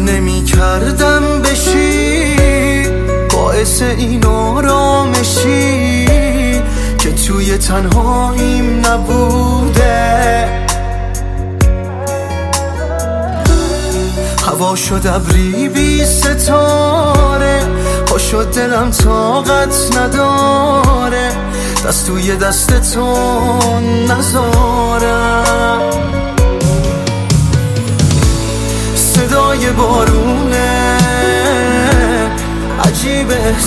نمی کردم بشی باعث این آرامشی که توی تنهاییم نبوده. هوا شد ابری بی ستاره، پا شد دلم طاقت نداره، دست توی دست تو نذارم. صدای بارونه عجیب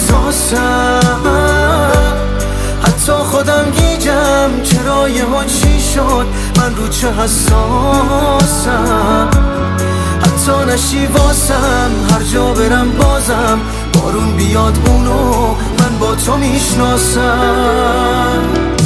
احساسم، حتی خودم گیجم چرا یهو چی شد، من رو چه حساسم. حتی نشی واسم هر جا برم بازم، بارون بیاد اونو من با تو میشناسم.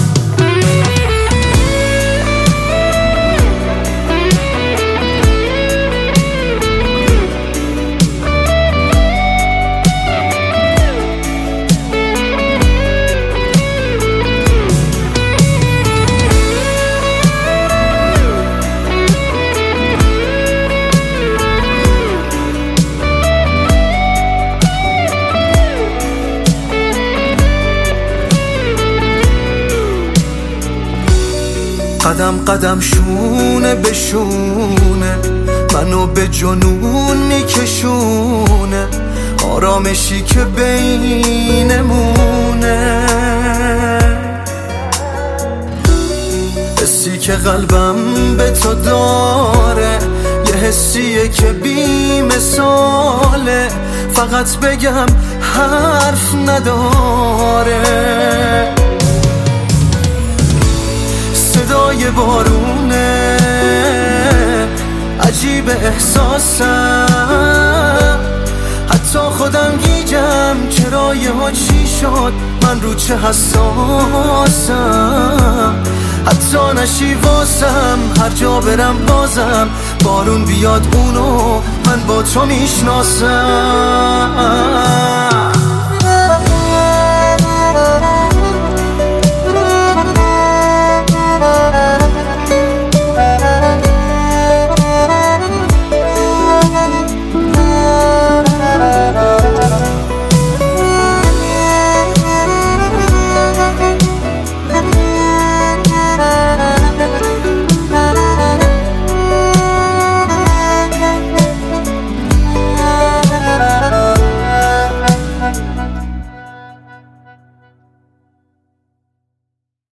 قدم قدم شونه به شونه منو به جنون میکشونه، آرامشی که بینمونه، حسی که قلبم به تو داره، یه حسیه که بی مثاله، فقط بگم حرف نداره. صدای بارونه عجیب احساسم، حتی خودم گیجم چرا یهو چی شد، من رو چه حساسم. حتی نشی واسم هر جا برم بازم، بارون بیاد اونو من با تو میشناسم.